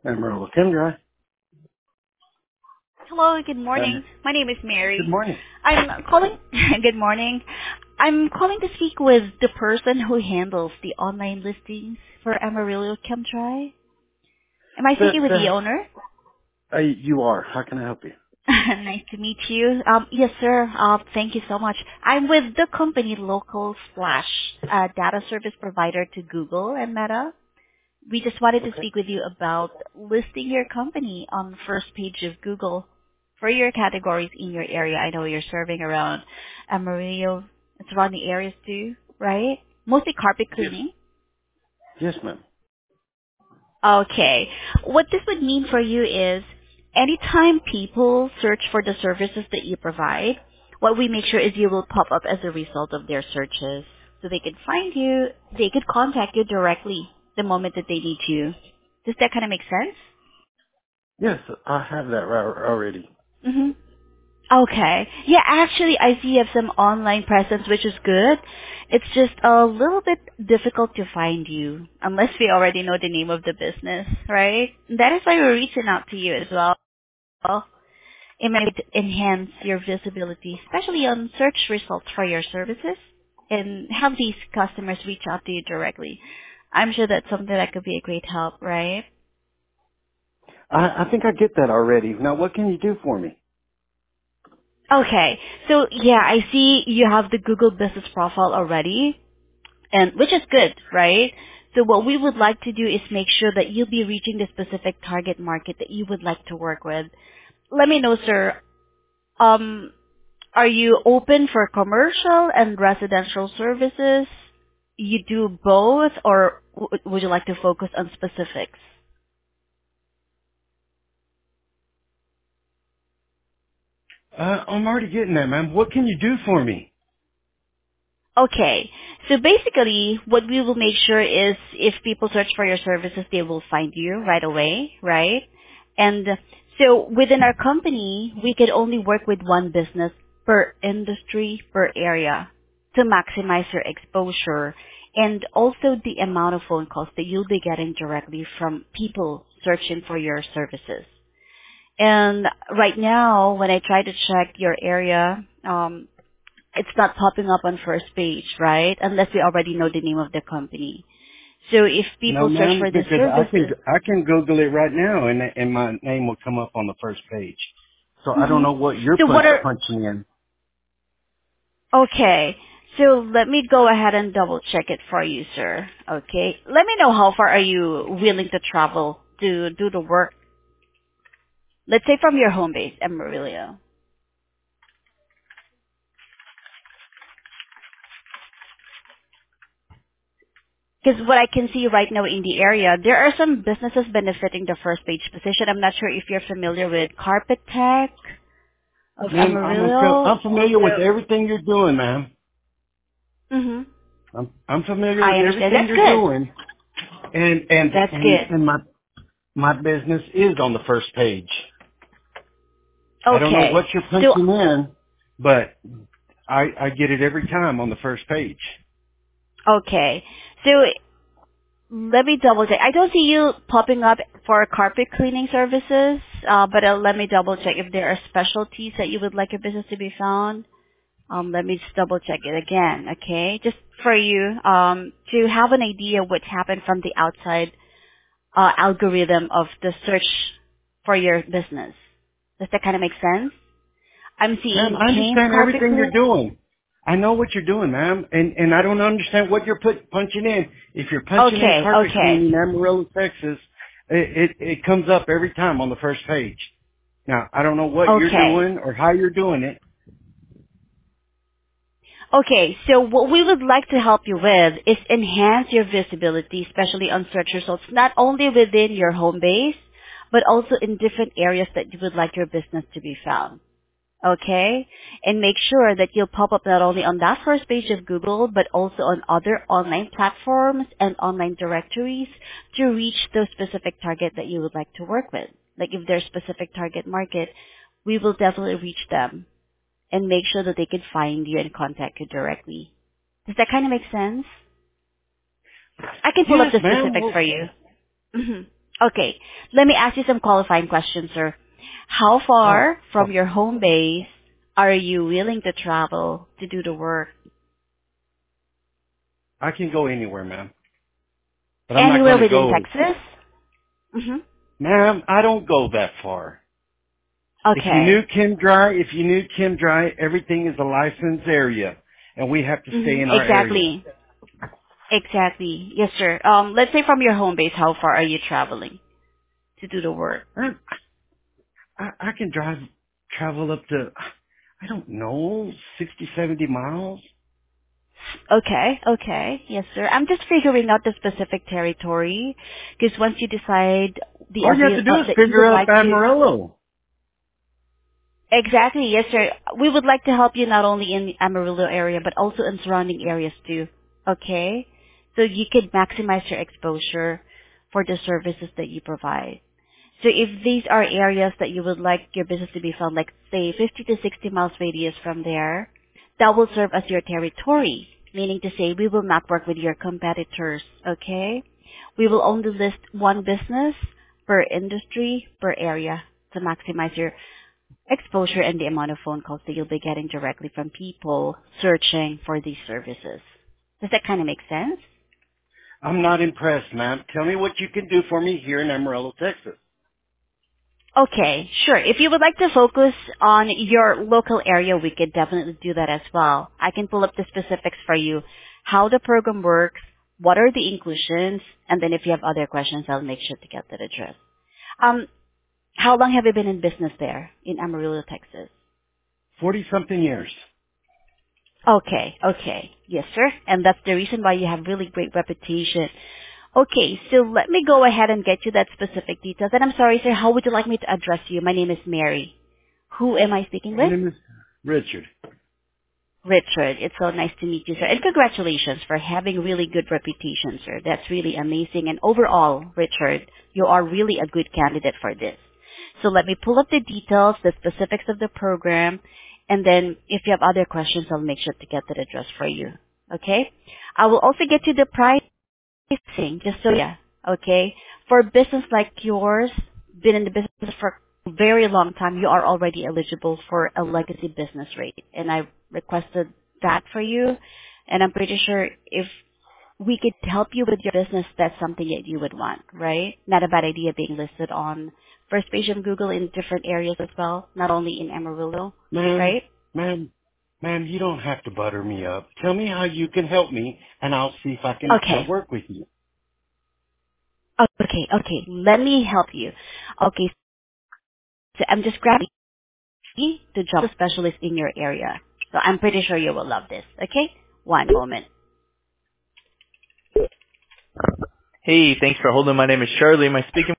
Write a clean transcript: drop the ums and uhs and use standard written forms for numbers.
Amarillo Kendra. Hello, good Um, morning. My name is Good Mary. morning. I'm calling. Good morning. I'm calling to speak with the person who handles the online listings for Amarillo Chemtry. Am I speaking with the owner? You are. How can I help you? Nice to meet you. Yes, sir. Thank you so much. I'm with the company Local Splash, a data service provider to Google and Meta. We just wanted to Okay. speak with you about listing your company on the first page of Google for your categories in your area. I know you're serving around Amarillo and surrounding areas too, right? Mostly carpet Yes. cleaning. Yes, ma'am. Okay. What this would mean for you is anytime people search for the services that you provide, what we make sure is you will pop up as a result of their searches. So they could find you, they could contact you directly the moment that they need you. Does that kind of make sense? Yes, I have that already. Mm-hmm. Okay. Yeah, actually, I see you have some online presence, which is good. It's just a little bit difficult to find you, unless we already know the name of the business, right? That is why we're reaching out to you as well. It might enhance your visibility, especially on search results for your services, and have these customers reach out to you directly. I'm sure that's something that could be a great help, right? I think I get that already. Now, what can you do for me? Okay. So yeah, I see you have the Google Business Profile already, and which is good, right? So what we would like to do is make sure that you'll be reaching the specific target market that you would like to work with. Let me know, sir. Um, are you open for commercial and residential services? You do both, or would you like to focus on specifics? I'm already getting that, ma'am. What can you do for me? Okay. So basically, what we will make sure is if people search for your services, they will find you right away, right? And so within our company, we could only work with one business per industry, per area to maximize your exposure and also the amount of phone calls that you'll be getting directly from people searching for your services. And right now, when I try to check your area, it's not popping up on first page, right? Unless we already know the name of the company. So if No, people search ma'am, for the because services, I can Google it right now, and my name will come up on the first page. So I don't hmm know what you're so what are, punching in. okay, so let me go ahead and double check it for you, sir. Okay, let me know how far are you willing to travel to do the work. Let's say from your home base, Amarillo. Because what I can see right now in the area, there are some businesses benefiting the first page position. I'm not sure if you're familiar with Carpet Tech of Ma'am, Amarillo. I'm familiar with everything you're doing, ma'am. Mm-hmm. I'm familiar I with understand. everything That's you're good. doing, and and That's and good. and my business is on the first page. I don't know Okay. what you're So, punching in, but I get it every time on the first page. okay. So, let me double check. I don't see you popping up for carpet cleaning services, but let me double check if there are specialties that you would like your business to be found. Let me just double check it again, okay? Just for you, to have an idea what's happened from the outside algorithm of the search for your business. Does that kind of make sense? I'm Ma'am, seeing I Kane's understand Carpet everything you're Cleaning. doing. I know what you're doing, ma'am, and I don't understand what you're punching in. If you're punching in Okay, carpet okay, cleaning, Amarillo, Texas, it comes up every time on the first page. Now, I don't know what you're okay. doing or how you're doing it. Okay, so what we would like to help you with is enhance your visibility, especially on search results, not only within your home base, but also in different areas that you would like your business to be found. Okay? And make sure that you'll pop up not only on that first page of Google, but also on other online platforms and online directories to reach the specific target that you would like to work with. Like if there's specific target market, we will definitely reach them and make sure that they can find you and contact you directly. Does that kind of make sense? I can pull up Yes, the ma'am. specifics Well, for you. hmm Okay, let me ask you some qualifying questions, sir. How Oh, far oh, from your home base are you willing to travel to do the work? I can go anywhere, ma'am. But I'm not Anywhere going to within go, Texas? Mm-hmm. ma'am, I don't go that far. Okay. If you knew Kim Dry, everything is a licensed area, and we have to stay Mm-hmm. in our area. Exactly. Exactly. Yes, sir. Let's say from your home base, how far are you traveling to do the work? I can travel up to, I don't know, 60, 70 miles. Okay, okay. Yes, sir. I'm just figuring out the specific territory because once you decide All you have to do is that you figure would out like to. Amarillo. Exactly, yes, sir. We would like to help you not only in Amarillo area but also in surrounding areas too. Okay, so you could maximize your exposure for the services that you provide. So if these are areas that you would like your business to be found, like say 50 to 60 miles radius from there, that will serve as your territory, meaning to say we will not work with your competitors, okay? We will only list one business per industry, per area to maximize your exposure and the amount of phone calls that you'll be getting directly from people searching for these services. Does that kind of make sense? I'm not impressed, ma'am. Tell me what you can do for me here in Amarillo, Texas. Okay, sure. If you would like to focus on your local area, we could definitely do that as well. I can pull up the specifics for you, how the program works, what are the inclusions, and then if you have other questions, I'll make sure to get that addressed. Um, how long have you been in business there in Amarillo, Texas? 40-something years. Okay, okay. Yes, sir. And that's the reason why you have really great reputation. Okay, so let me go ahead and get you that specific details. And I'm sorry, sir, how would you like me to address you? My name is Mary. Who am I speaking My with? name is Richard. Richard. It's so nice to meet you, sir. And congratulations for having really good reputation, sir. That's really amazing. And overall, Richard, you are really a good candidate for this. So let me pull up the details, the specifics of the program, and then if you have other questions, I'll make sure to get that addressed for you. Okay? I will also get you the price thing, just so yeah, okay? For a business like yours, been in the business for a very long time, you are already eligible for a legacy business rate. And I requested that for you. And I'm pretty sure if we could help you with your business, that's something that you would want, right? Not a bad idea being listed on first page of Google in different areas as well, not only in Amarillo, Ma'am, right? ma'am, ma'am, you don't have to butter me up. Tell me how you can help me, and I'll see if I can Okay. work with you. Okay, okay. Let me help you. Okay, so I'm just grabbing the job specialist in your area. So I'm pretty sure you will love this. Okay? One moment. Hey, thanks for holding. My name is Charlie. Am I speaking